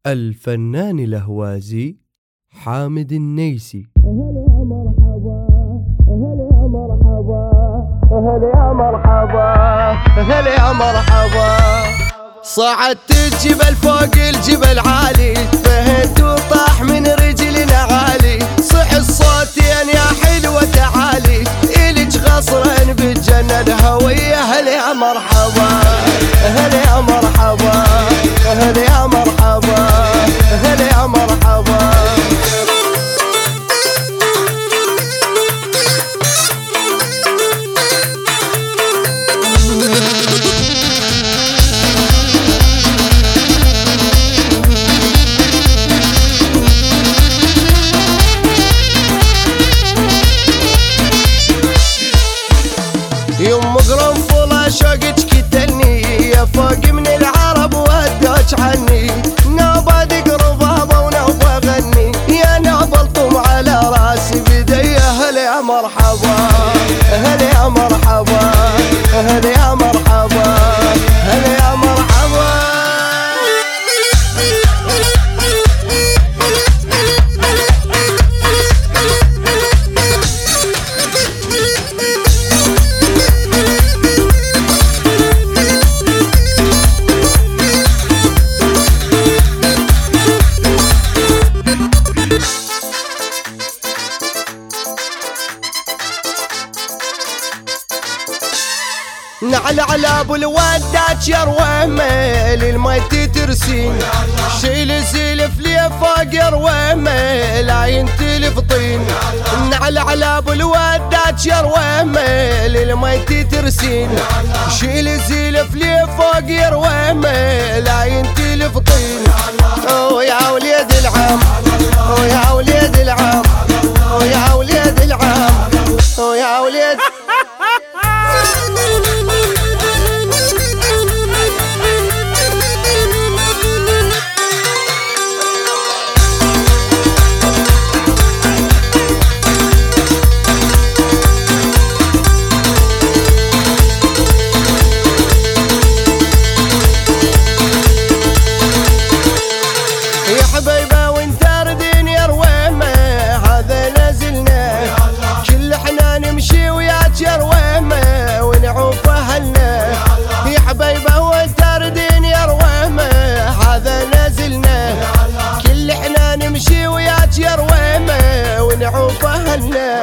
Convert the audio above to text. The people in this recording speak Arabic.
الفنان الأهوازي حامد النيسي. هلا يا مرحبا، هلا يا مرحبا، هلا يا مرحبا، هلا يا مرحبا. صعدت الجبل فوق الجبل عالي، فهد وطاح من رجلنا عالي، صح الصوتين يا حلوة تعالي، إلك غصرين بالجنة الهوية. هلا يا مرحبا، هلا يا مرحبا، هلا يا مرحبا، هلا يا مرحبا. يوم قرنفل شوقك كتلني، يا فوق من العرب ودوش عني، نوبة قربابة ونوبة غني، يا نوبة طم على راسي بدي. هلا يا مرحبا، هلا يا مرحبا، هلا يا مرحبا، هلا يا مرحبا. نعل على ابو الودات يا رويمه للميت ترسين، شيل سلف لي فوق يا رويمه لا ينتلف طين. نعل على ابو الودات يا رويمه للميت ترسين، شيل سلف لي فوق يا رويمه لا ينتلف طين. او يا وليد العم، او يا وليد العم، او يا وليد العم، او يا وليد. حبيبه وانت ردين يا رويمه هذا نازلنا، كل احنا نمشي وياك يا رويمه ونعوف اهلنا. يا حبيبه وانت ردين يا رويمه هذا نازلنا، كل احنا نمشي وياك يا رويمه ونعوف اهلنا.